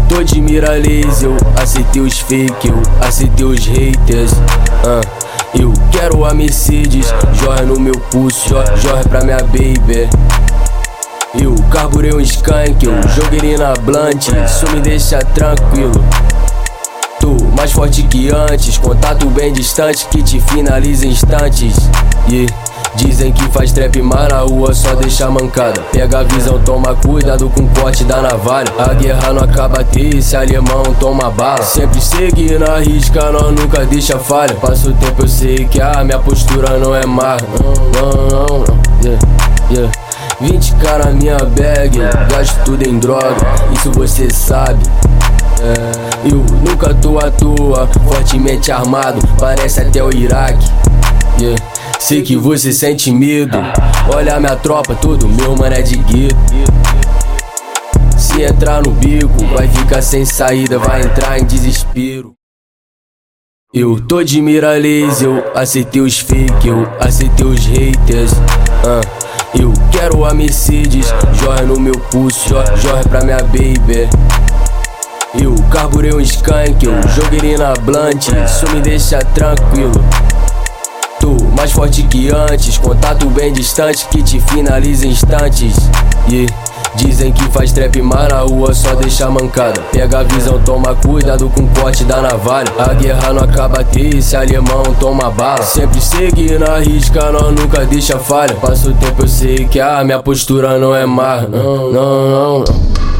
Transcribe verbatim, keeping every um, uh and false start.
tô de mira laser, eu aceitei os fake, eu aceitei os haters. uh, Eu quero a Mercedes, jorra no meu pulso, jorra, jorra pra minha baby. Eu carburei um skunk, eu joguei ele na blunt, isso me deixa tranquilo. Tô mais forte que antes, contato bem distante que te finaliza em instantes. Yeah. Dizem que faz trap, mas na rua só deixa mancada. Pega a visão, toma cuidado com o corte da navalha. A guerra não acaba até esse alemão toma bala. Sempre seguindo a risca, nós nunca deixa falha. Passa o tempo, eu sei que a minha postura não é má. Não, não, não, não. Yeah, yeah. vinte k na minha bag, gasto tudo em droga, isso você sabe. É, eu nunca tô à toa, fortemente armado, parece até o Iraque. Yeah. Sei que você sente medo, olha a minha tropa, todo meu mano é de gueto. Se entrar no bico, vai ficar sem saída, vai entrar em desespero. Eu tô de mira laser, eu aceitei os fake, eu aceitei os haters. uh, Eu quero a Mercedes, jorra no meu pulso, jorra, jorra pra minha baby. Eu carburei um skunk, eu joguei ele na blunt, isso me deixa tranquilo. Tô mais forte que antes, contato bem distante que te finaliza em instantes. Yeah. Dizem que faz trap, mas na rua só deixa mancada. Pega a visão, toma cuidado com o corte da navalha. A guerra não acaba até esse alemão toma bala. Sempre seguindo a risca, nós nunca deixa falha. Passa o tempo, eu sei que a minha postura não é má. Não, não, não, não.